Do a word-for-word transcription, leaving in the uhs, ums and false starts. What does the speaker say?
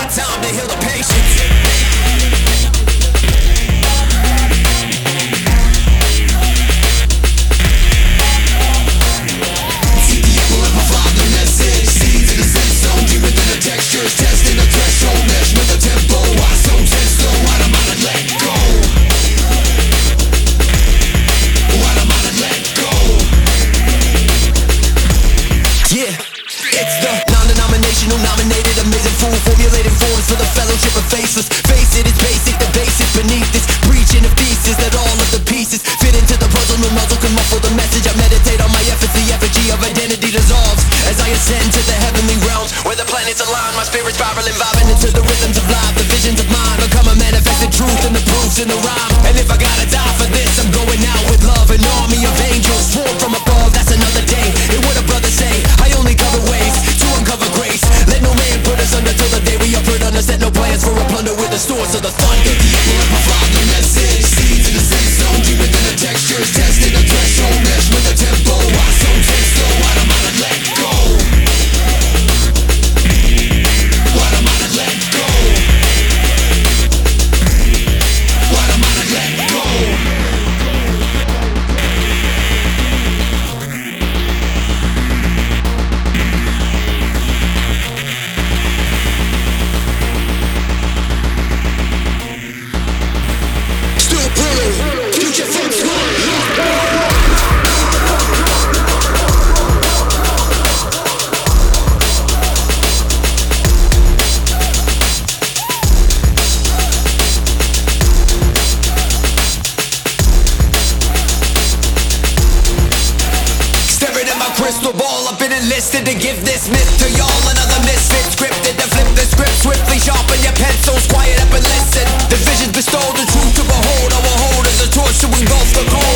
my time to heal the patience. Textures, testing the threshold, measurement the tempo. I so tense, so why am I to let go? Why am I to let go? Yeah, it's the non-denominational nominated amazing fool, formulating forms for the fellowship of faceless. Face it, it's basic, the basis beneath this, preaching a thesis that all of the pieces fit into the puzzle. No muzzle can muffle the message. I meditate on my efforts, the effigy of identity dissolves as I ascend to the heavenly realms where the planets align. My spirit's spiraling, vibing into the rhythms of life. The visions of mine become a manifested truth, and the proofs in the rhyme. And if I gotta die for this, I'm going out with love. An army of angels swarm from above. That's another day. And what a brother say, I only cover ways to uncover grace. Let no man put us under till the day we are put under. Set no plans for a plunder with the source of the thunder. The echo of my father message, seeds in the same zone, deep within the textures, testing the threshold, mesh with the tempo. I so tense, so why am I to let go? Why am I to let go? Why am I to let go? Still pulling, future from squad. Crystal ball, I've been enlisted to give this myth to y'all. Another misfit scripted to flip the script swiftly. Sharpen your pencils, quiet up and listen. The vision's bestowed, the truth to behold. I will hold as a torch to engulf the cold.